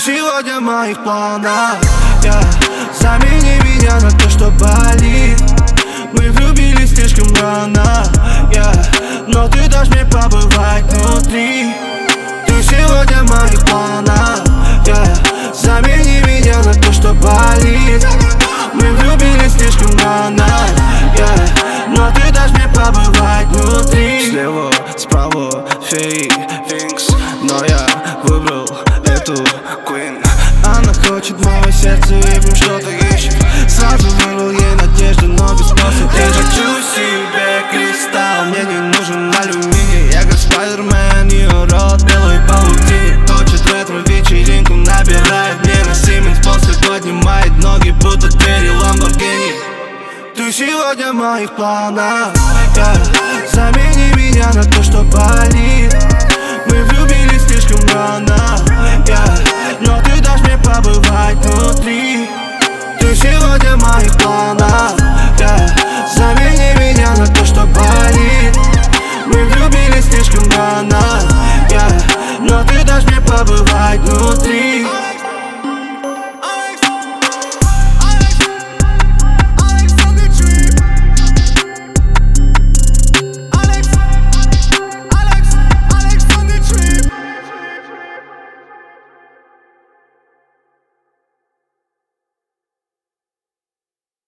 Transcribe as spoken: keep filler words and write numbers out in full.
сегодня в моих планах, yeah. Замени меня на то, что болит. Мы влюбились слишком рано, yeah. Но ты дашь мне побывать внутри. Ты сегодня в моих планах, yeah. Замени меня на то, что болит. Мы влюбились слишком рано, yeah. Но ты дашь мне побывать внутри. Слева, справа, фей, винкс. Но я выбрал эту Queen. Она хочет мое сердце и в нем что-то ищет. Сразу вырвал ей надежду, но без способа. Я хочу себе кристалл, мне не нужен алюминий. Я как Спайдермен, ее рот белой паутине. Точит ретро-вечеринку, набирает мне на Сименс. После поднимает ноги, будто двери Ламборгини. Ты сегодня в моих планах, yeah. Замени меня на то, что болит.